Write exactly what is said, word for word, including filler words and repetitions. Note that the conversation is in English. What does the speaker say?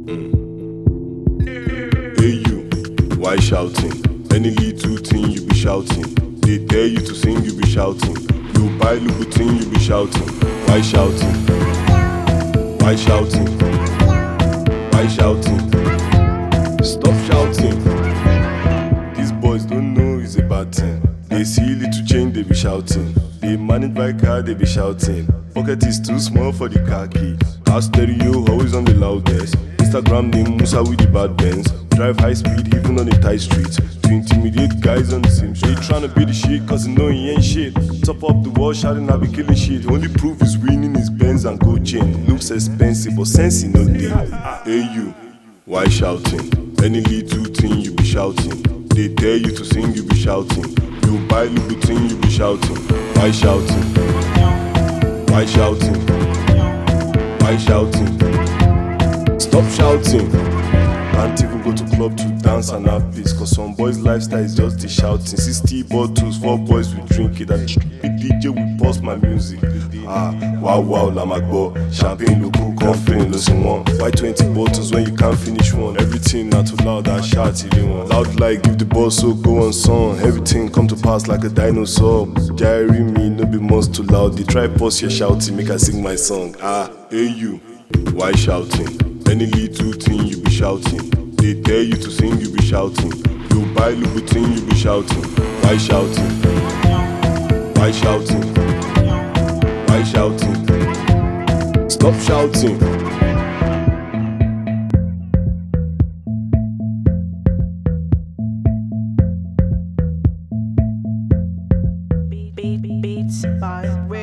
Hey you, why shouting? Any little thing you be shouting. They tell you to sing, you be shouting. You buy Louboutin, you be shouting. Why shouting? Why shouting? Why shouting? Stop shouting. These boys don't know it's a bad thing. They see little change, they be shouting. They manage by car, they be shouting. Pocket is too small for the car key. Car stereo always on the loudest. Instagram name Musa with the bad Benz. Drive high speed even on a tight street to intimidate guys on the same street. They tryna be the shit cause they know he ain't shit. Top up the wall shouting I be killing shit. Only proof is winning his Benz and gold chain. Looks expensive but sense no day. Hey you, why shouting? Any little thing you be shouting. They tell you to sing, you be shouting. You buy Louboutin, you be shouting. Why shouting? Why shouting? Why shouting? Stop shouting. Can't even go to club to dance and have peace. Cause some boys' lifestyle is just the shouting. Sixty bottles, four boys will drink it. And the D J will pause my music. Ah, wow wow, lamagbo. Champagne loco, coughing, listen one. Why twenty bottles when you can't finish one? Everything not too loud and shout if you want. Loud like give the boss so go on song. Everything come to pass like a dinosaur. Diary me, no be most too loud. They try pause your shouting, make I sing my song. Ah, hey you, why shouting? Any little thing you be shouting. They tell you to sing, you be shouting. You buy Louboutin, you be shouting. Why shouting? Why shouting? Why shouting? Stop shouting. Beats by